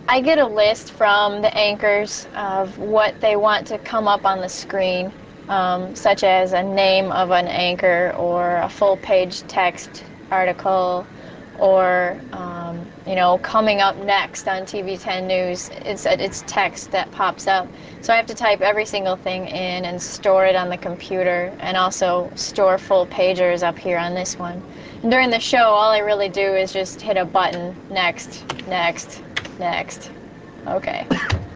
I get a list from the anchors of what they want to come up on the screen, such as a name of an anchor or a full-page text article, or you know, coming up next on TV10 News. It's text that pops up, so I have to type every single thing in and store it on the computer, and also store full pagers up here on this one. And during the show, all I really do is just hit a button, next, next, next. Okay.